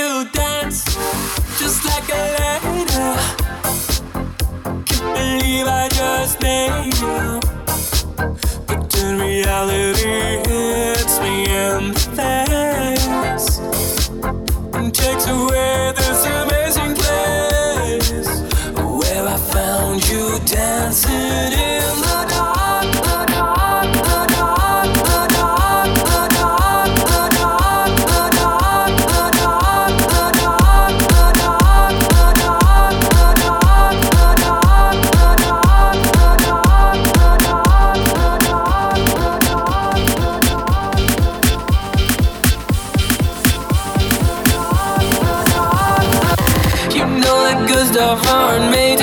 you dance just like a lady. Can't believe I just made you. But then reality hits me in the face and takes away this amazing place where I found you dancing in the dark, the dark, the dark, the dark, the dark, the dark, the dark, the dark, the dark, the dark, the dark, the dark, the dark, the dark, the dark, the dark, the dark. You know that good stuff aren't made